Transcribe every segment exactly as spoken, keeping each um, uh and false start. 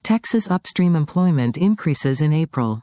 Texas upstream employment increases in April.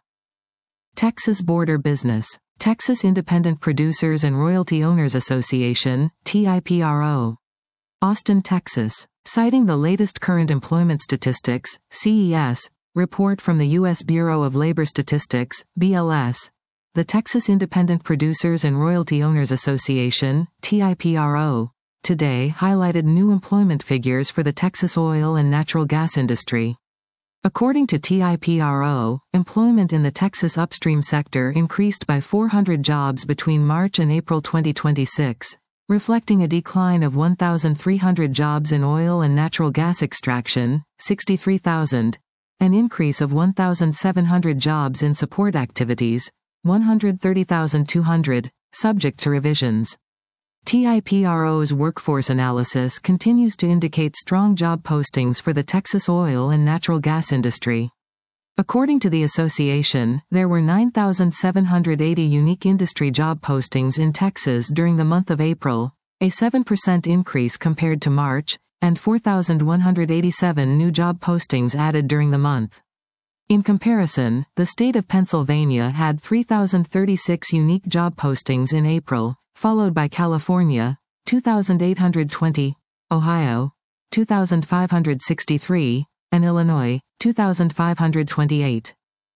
Texas Border Business. Texas Independent Producers and Royalty Owners Association, T I P R O. Austin, Texas. Citing the latest current employment statistics, C E S, report from the U S Bureau of Labor Statistics, B L S, the Texas Independent Producers and Royalty Owners Association, T I P R O, today highlighted new employment figures for the Texas oil and natural gas industry. According to T I P R O, employment in the Texas upstream sector increased by four hundred jobs between March and April twenty twenty-six, reflecting a decline of one thousand three hundred jobs in oil and natural gas extraction, sixty-three thousand, an increase of one thousand seven hundred jobs in support activities, one hundred thirty thousand two hundred, subject to revisions. T I P R O's workforce analysis continues to indicate strong job postings for the Texas oil and natural gas industry. According to the association, there were nine thousand seven hundred eighty unique industry job postings in Texas during the month of April, a seven percent increase compared to March, and four thousand one hundred eighty-seven new job postings added during the month. In comparison, the state of Pennsylvania had three thousand thirty-six unique job postings in April, followed by California, two thousand eight hundred twenty, Ohio, two thousand five hundred sixty-three, and Illinois, two thousand five hundred twenty-eight.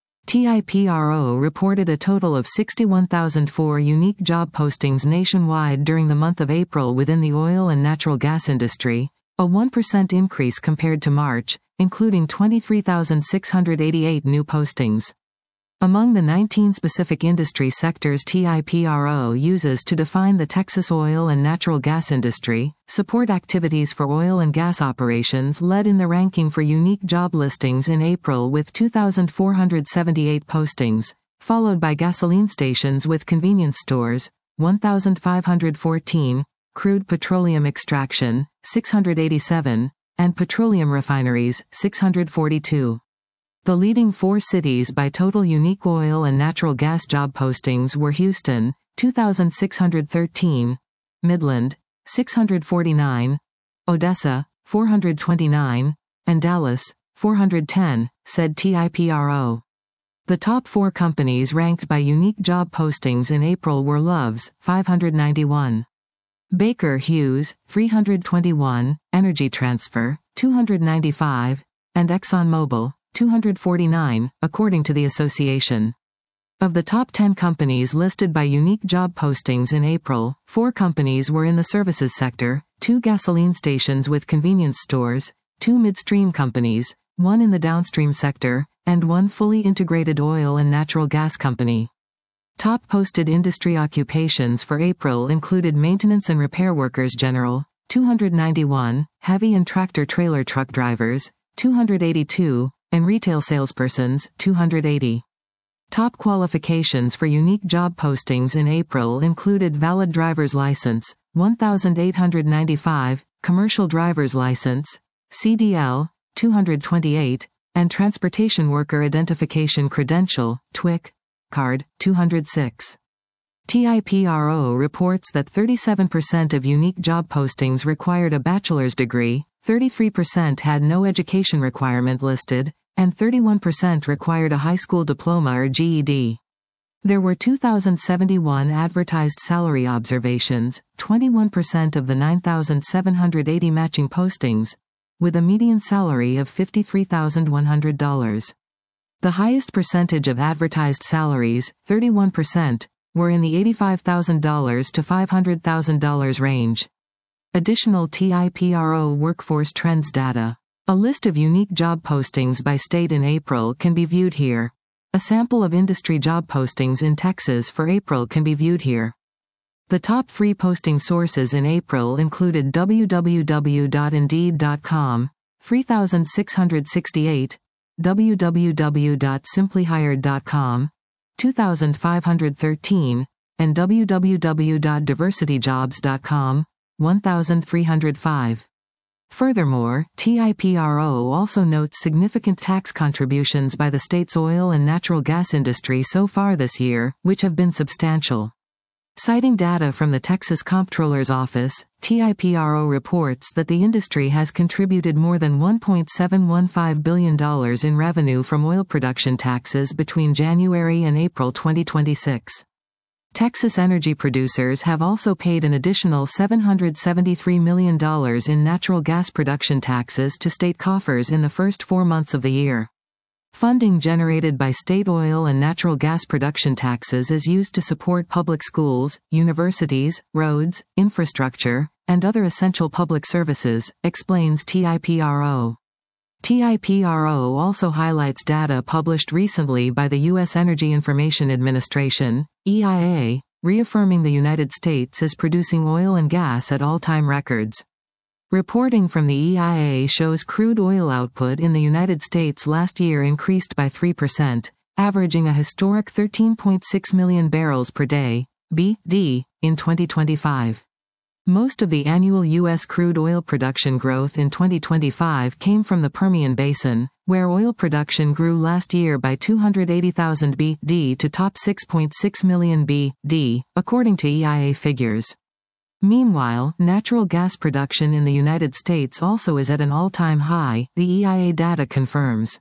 T I P R O reported a total of sixty-one thousand four unique job postings nationwide during the month of April within the oil and natural gas industry, a one percent increase compared to March, including twenty-three thousand six hundred eighty-eight new postings. Among the nineteen specific industry sectors T I P R O uses to define the Texas oil and natural gas industry, support activities for oil and gas operations led in the ranking for unique job listings in April with two thousand four hundred seventy-eight postings, followed by gasoline stations with convenience stores, one thousand five hundred fourteen, crude petroleum extraction, six hundred eighty-seven, and petroleum refineries, six hundred forty-two. The leading four cities by total unique oil and natural gas job postings were Houston, two thousand six hundred thirteen, Midland, six hundred forty-nine, Odessa, four hundred twenty-nine, and Dallas, four hundred ten, said T I P R O. The top four companies ranked by unique job postings in April were Love's, five hundred ninety-one, Baker Hughes, three hundred twenty-one, Energy Transfer, two hundred ninety-five, and ExxonMobil, two hundred forty-nine, according to the association. Of the top ten companies listed by unique job postings in April, four companies were in the services sector, two gasoline stations with convenience stores, two midstream companies, one in the downstream sector, and one fully integrated oil and natural gas company. Top posted industry occupations for April included maintenance and repair workers general, two hundred ninety-one, heavy and tractor-trailer truck drivers, two hundred eighty-two, and retail salespersons, two hundred eighty. Top qualifications for unique job postings in April included valid driver's license, one thousand eight hundred ninety-five, commercial driver's license, C D L, two hundred twenty-eight, and transportation worker identification credential, T W I C, card, two hundred six. T I P R O reports that thirty-seven percent of unique job postings required a bachelor's degree, thirty-three percent had no education requirement listed, and thirty-one percent required a high school diploma or G E D. There were two thousand seventy-one advertised salary observations, twenty-one percent of the nine thousand seven hundred eighty matching postings, with a median salary of fifty-three thousand one hundred dollars. The highest percentage of advertised salaries, thirty-one percent, were in the eighty-five thousand dollars to five hundred thousand dollars range. Additional T I P R O workforce trends data. A list of unique job postings by state in April can be viewed here. A sample of industry job postings in Texas for April can be viewed here. The top three posting sources in April included w w w dot indeed dot com, three thousand six hundred sixty-eight, w w w dot simply hired dot com, two thousand five hundred thirteen, and w w w dot diversity jobs dot com, one thousand three hundred five. Furthermore, T I P R O also notes significant tax contributions by the state's oil and natural gas industry so far this year, which have been substantial. Citing data from the Texas Comptroller's Office, T I P R O reports that the industry has contributed more than one point seven one five billion dollars in revenue from oil production taxes between January and April twenty twenty-six. Texas energy producers have also paid an additional seven hundred seventy-three million dollars in natural gas production taxes to state coffers in the first four months of the year. Funding generated by state oil and natural gas production taxes is used to support public schools, universities, roads, infrastructure, and other essential public services, explains T I P R O. T I P R O also highlights data published recently by the U S Energy Information Administration, E I A, reaffirming the United States is producing oil and gas at all-time records. Reporting from the E I A shows crude oil output in the United States last year increased by three percent, averaging a historic thirteen point six million barrels per day, B D, in twenty twenty-five. Most of the annual U S crude oil production growth in twenty twenty-five came from the Permian Basin, where oil production grew last year by two hundred eighty thousand B D to top six point six million B D, according to E I A figures. Meanwhile, natural gas production in the United States also is at an all-time high, the E I A data confirms.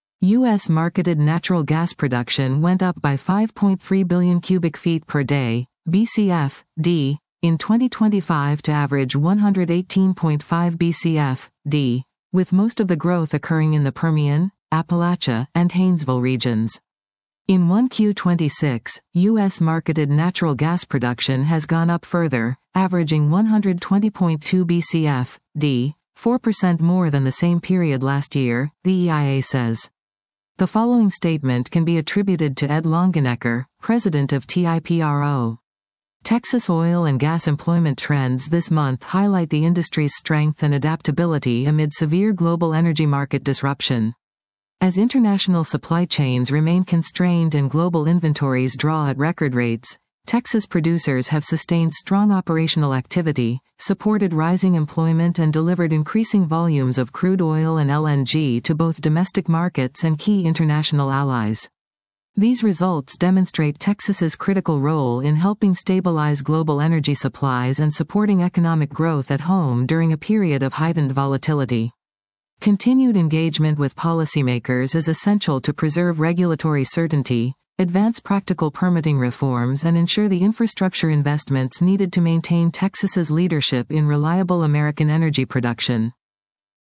U S marketed natural gas production went up by five point three billion cubic feet per day, B C F D, in twenty twenty-five to average one hundred eighteen point five B C F D, with most of the growth occurring in the Permian, Appalachia, and Haynesville regions. In one Q twenty-six, U S marketed natural gas production has gone up further, averaging one hundred twenty point two B C F D, four percent more than the same period last year, the E I A says. The following statement can be attributed to Ed Longenecker, president of T I P R O. Texas oil and gas employment trends this month highlight the industry's strength and adaptability amid severe global energy market disruption. As international supply chains remain constrained and global inventories draw at record rates, Texas producers have sustained strong operational activity, supported rising employment and delivered increasing volumes of crude oil and L N G to both domestic markets and key international allies. These results demonstrate Texas's critical role in helping stabilize global energy supplies and supporting economic growth at home during a period of heightened volatility. Continued engagement with policymakers is essential to preserve regulatory certainty, advance practical permitting reforms and ensure the infrastructure investments needed to maintain Texas's leadership in reliable American energy production.